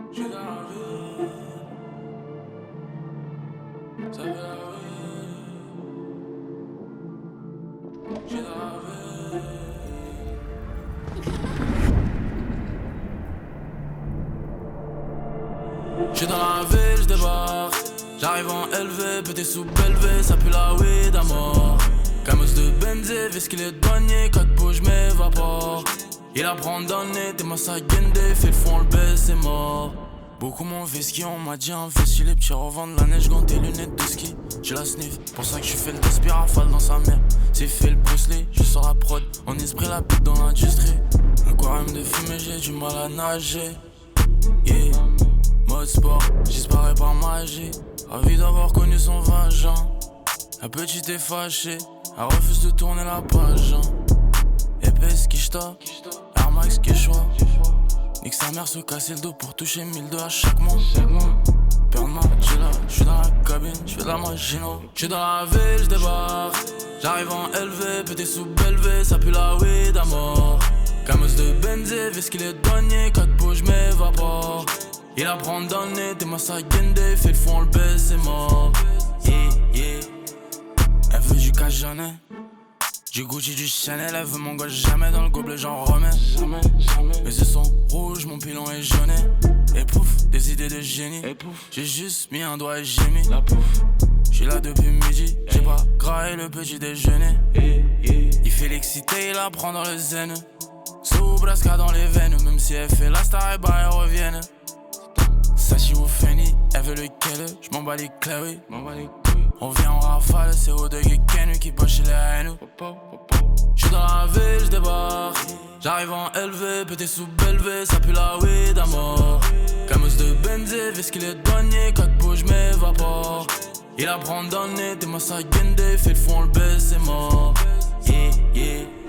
J'suis dans la ville, ça fait la vie. J'suis dans la ville. J'suis dans la ville, j'débarque. J'arrive en LV, pété sous Belvé, ça pue la weed à mort. Camos de Benzé, vis qu'il est douanier, 4 pots j'm'évapore. Il apprend dans le nez, t'es ma sagende, fait le fond, le baisse, c'est mort. Beaucoup m'ont whisky, on m'a dit investis les petits revendent la neige, gants tes lunettes de ski. J'ai la sniff, pour ça que je fais le despirafale dans sa mère. C'est fait le Bruce Lee, je sors la prod, en esprit la bite dans l'industrie. Aquarium de fumée, j'ai du mal à nager. Yeah, mode sport, j'disparais par magie. Ravi d'avoir connu son vagin. La petite est fâchée, elle refuse de tourner la page. Épaisse qui j'tape, Air Max qui est choix. Nique sa mère se casser le dos pour toucher 1002 à chaque mois. Père de ma là, j'suis dans la cabine, j'fais de la magino. J'suis dans la ville, j'débarque. J'arrive en LV, pété sous Belvé, ça pue la weed à mort. Camos de Benzé, vis qu'il est douanier, 4 pots j'm'évapore. Il apprend dans le nez, t'es ma sagende, fait le fond, le baisse, c'est mort. Yeah, yeah. Elle veut du cash, j'en ai. Du Gucci, du Chanel, elle veut mon gosse jamais dans le gobelet, j'en remets. Jamais, jamais. Mes yeux sont rouges, mon pilon est jauné. Et pouf, des idées de génie. Et pouf, j'ai juste mis un doigt et j'ai mis la pouf. J'suis là depuis midi, j'ai pas graillé le petit déjeuner. Il fait l'excité, il apprend dans le zen. Sous Brasca dans les veines, même si elle fait la star, et bah elle revienne. Sachi ou Fanny, elle veut lequel, j'm'en bats les clés, oui. On vient en rafale, c'est au de Ken qui poche les haines. J'suis dans la ville, j'débarque. J'arrive en LV, pété sous Belvé, ça pue la weed à mort. Camos de Benzé, vis qu'il est douanier, 4 pots j'm'évapore. Il apprend dans le nez, t'es ma sagende, fait le fond, le baisse, c'est mort. Yeah, yeah.